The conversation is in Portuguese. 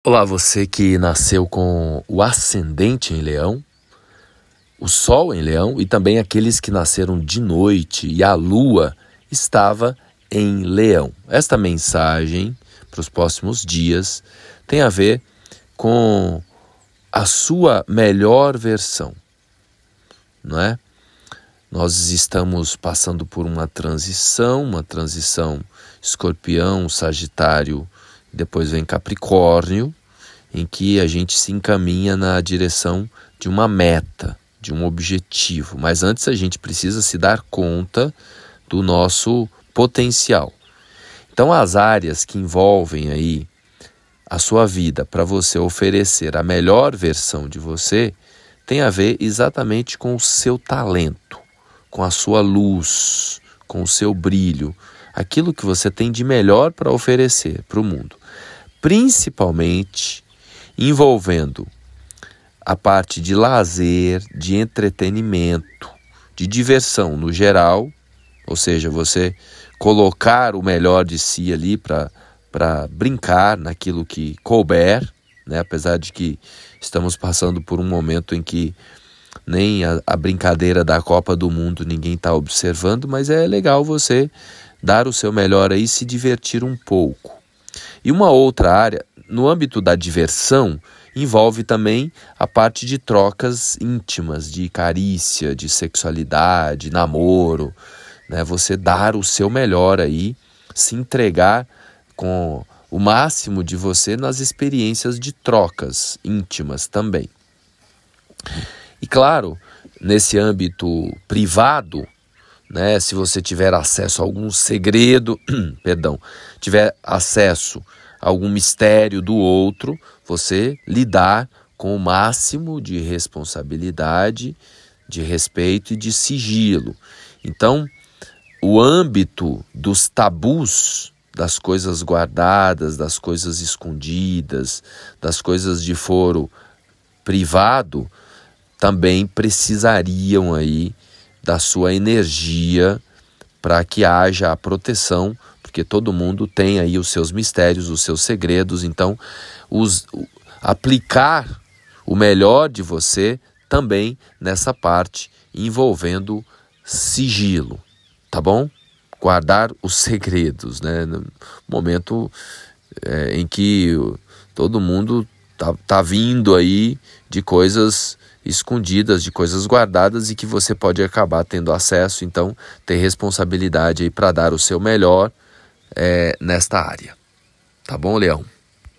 Olá, você que nasceu com o ascendente em Leão, o Sol em Leão e também aqueles que nasceram de noite e a Lua estava em Leão. Esta mensagem para os próximos dias tem a ver com a sua melhor versão, não é? Nós estamos passando por uma transição Escorpião, Sagitário, depois vem Capricórnio, em que a gente se encaminha na direção de uma meta, de um objetivo. Mas antes a gente precisa se dar conta do nosso potencial. Então as áreas que envolvem aí a sua vida para você oferecer a melhor versão de você tem a ver exatamente com o seu talento, com a sua luz, com o seu brilho, aquilo que você tem de melhor para oferecer para o mundo. Principalmente envolvendo a parte de lazer, de entretenimento, de diversão no geral, ou seja, você colocar o melhor de si ali para brincar naquilo que couber, né? Apesar de que estamos passando por um momento em que nem a brincadeira da Copa do Mundo ninguém está observando, mas é legal você dar o seu melhor aí e se divertir um pouco. E uma outra área, no âmbito da diversão, envolve também a parte de trocas íntimas, de carícia, de sexualidade, namoro, né? Você dar o seu melhor aí, se entregar com o máximo de você nas experiências de trocas íntimas também. E claro, nesse âmbito privado, né, se você tiver acesso a algum segredo, tiver acesso a algum mistério do outro, você lidar com o máximo de responsabilidade, de respeito e de sigilo. Então, o âmbito dos tabus, das coisas guardadas, das coisas escondidas, das coisas de foro privado, também precisariam aí da sua energia para que haja a proteção, porque todo mundo tem aí os seus mistérios, os seus segredos, então aplicar o melhor de você também nessa parte envolvendo sigilo, tá bom? Guardar os segredos, né? No momento em que todo mundo tá vindo aí de coisas escondidas, de coisas guardadas e que você pode acabar tendo acesso, então ter responsabilidade aí para dar o seu melhor nesta área. Tá bom, Leão?